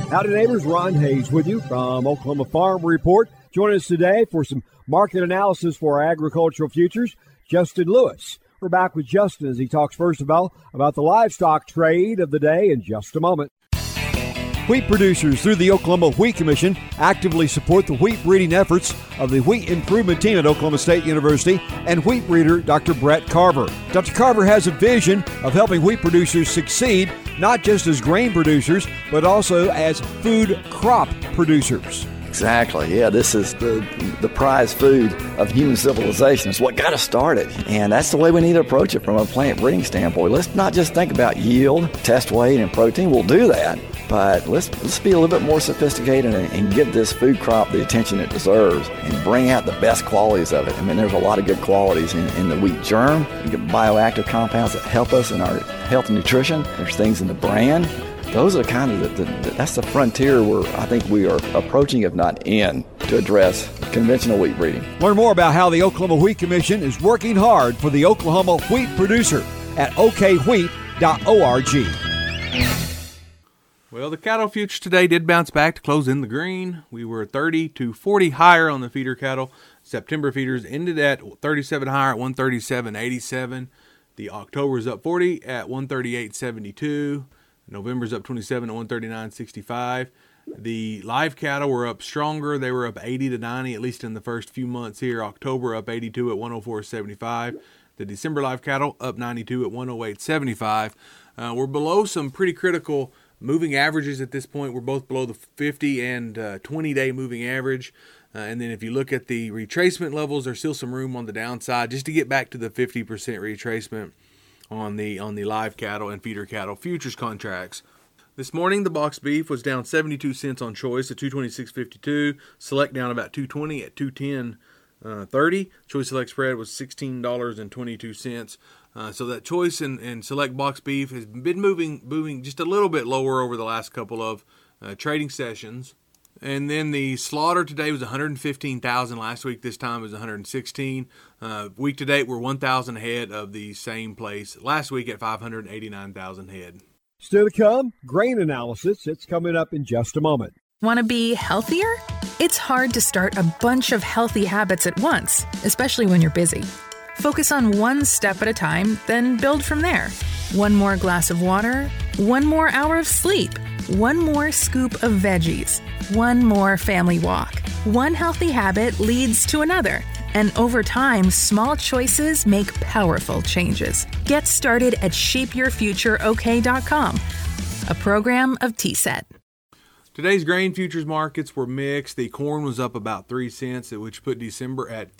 Howdy neighbors, Ron Hayes with you from Oklahoma Farm Report. Join us today for some market analysis for our agricultural futures, Justin Lewis. We're back with Justin as he talks first of all about the livestock trade of the day in just a moment. Wheat producers through the Oklahoma Wheat Commission actively support the wheat breeding efforts of the Wheat Improvement Team at Oklahoma State University and wheat breeder Dr. Brett Carver. Dr. Carver has a vision of helping wheat producers succeed, not just as grain producers, but also as food crop producers. Exactly. Yeah, this is the prized food of human civilization. It's what got us started. And that's the way we need to approach it from a plant breeding standpoint. Let's not just think about yield, test weight, and protein. We'll do that. But let's be a little bit more sophisticated and give this food crop the attention it deserves and bring out the best qualities of it. I mean, there's a lot of good qualities in the wheat germ. You get bioactive compounds that help us in our health and nutrition. There's things in the bran. Those are kind of that's the frontier where I think we are approaching, if not in, to address conventional wheat breeding. Learn more about how the Oklahoma Wheat Commission is working hard for the Oklahoma wheat producer at okwheat.org. Well, the cattle futures today did bounce back to close in the green. We were 30 to 40 higher on the feeder cattle. September feeders ended at 37 higher at 137.87. The October's up 40 at 138.72. November's up 27 at 139.65. The live cattle were up stronger. They were up 80 to 90, at least in the first few months here. October up 82 at 104.75. The December live cattle up 92 at 108.75. We're below some pretty critical moving averages at this point. We're both below the 50 and 20-day moving average. And then if you look at the retracement levels, there's still some room on the downside just to get back to the 50% retracement on the live cattle and feeder cattle futures contracts. This morning, the box beef was down 72 cents on choice at $226.52. Select down about $2.20 at $210.30. Choice select spread was $16.22. So that choice and select box beef has been moving just a little bit lower over the last couple of trading sessions. And then the slaughter today was 115,000. Last week, this time, it was 116. Week to date, we're 1,000 ahead of the same place last week at 589,000 head. Still to come, grain analysis. It's coming up in just a moment. Want to be healthier? It's hard to start a bunch of healthy habits at once, especially when you're busy. Focus on one step at a time, then build from there. One more glass of water, one more hour of sleep, one more scoop of veggies, one more family walk. One healthy habit leads to another. And over time, small choices make powerful changes. Get started at shapeyourfutureok.com, a program of TSET. Today's grain futures markets were mixed. The corn was up about 3 cents, which put December at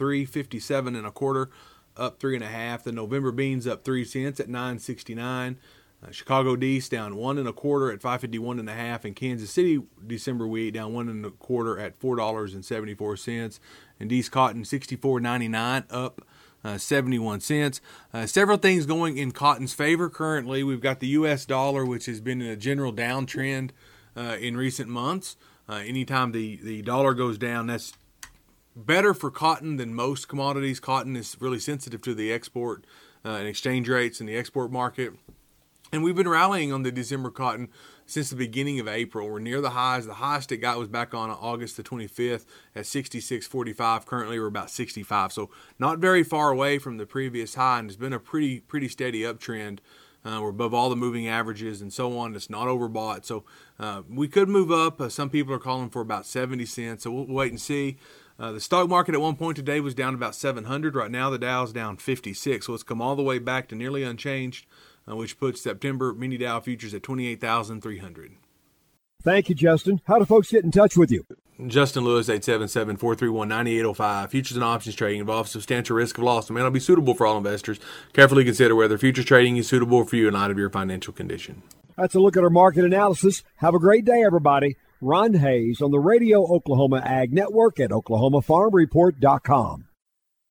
$3.57 up 3.5. The November beans up 3 cents at $9.69. Chicago Dees down 1 1/4 at $5.51.5, and Kansas City December wheat down 1 1/4 at $4.74. And Dees cotton 64.99 up 71 cents. Several things going in cotton's favor currently. We've got the U.S. dollar, which has been in a general downtrend in recent months. Anytime the dollar goes down, that's better for cotton than most commodities. Cotton is really sensitive to the export and exchange rates in the export market. And we've been rallying on the December cotton since the beginning of April. We're near the highs. The highest it got was back on August the 25th at 66.45. Currently, we're about 65. So not very far away from the previous high, and it's been a pretty steady uptrend. We're above all the moving averages and so on. It's not overbought. So we could move up. Some people are calling for about 70 cents. So we'll wait and see. The stock market at one point today was down about 700. Right now, the Dow's down 56. So it's come all the way back to nearly unchanged, which puts September mini Dow futures at 28,300. Thank you, Justin. How do folks get in touch with you? Justin Lewis, 877-431-9805. Futures and options trading involves substantial risk of loss and may not be suitable for all investors. Carefully consider whether futures trading is suitable for you in light of your financial condition. That's a look at our market analysis. Have a great day, everybody. Ron Hayes on the Radio Oklahoma Ag Network at oklahomafarmreport.com.